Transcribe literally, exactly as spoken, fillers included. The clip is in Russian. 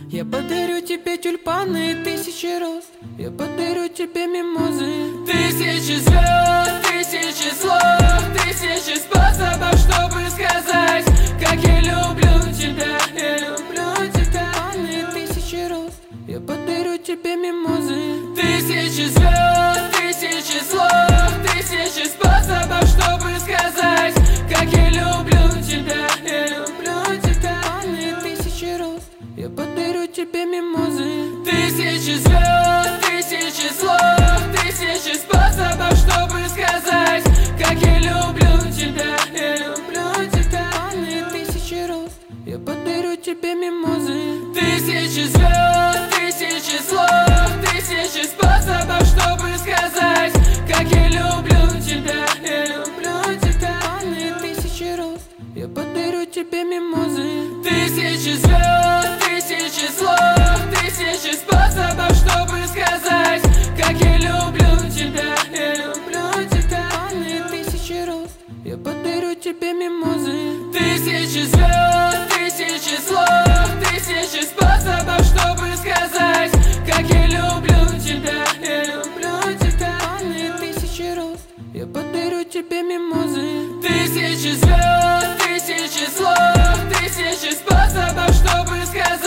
Я подарю тебе тюльпаны тысячи роз, я подарю тебе мимозы. Тысячи звезд, тысячи слов, тысячи способов, чтобы сказать, как я люблю тебя, я люблю тебя. Тюльпаны тысячи роз, я подарю тебе мимозы. Тысячи звезд, тысячи слов, тысячи способов, чтобы сказать, как я люблю тебя, я люблю тебя. Тюльпаны тысячи роз, я подарю тебе мимозы. Тысячи звезд, тысячи слов, тысячи способов, чтобы сказать, как я люблю тебя, я люблю тебя. Тюльпаны тысячи роз, я подарю тебе мимозы. Тысячи звезд, тысячи слов, тысячи способов, чтобы сказать, как я люблю тебя, я люблю тебя. Тюльпаны тысячи роз, я подарю тебе мимозы. Тысячи звезд, тысячи слов, тысячи способов, чтобы сказать, как я люблю тебя, я люблю тебя. Тюльпаны тысячи роз, я подарю тебе мимозы. Тысячи звезд, тысячи слов, тысячи способов, чтобы сказать, как я люблю тебя, я люблю тебя. Тюльпаны тысячи роз, я подарю тебе мимозы. Тысячи звезд, тысячи слов, тысячи способов, чтобы сказать.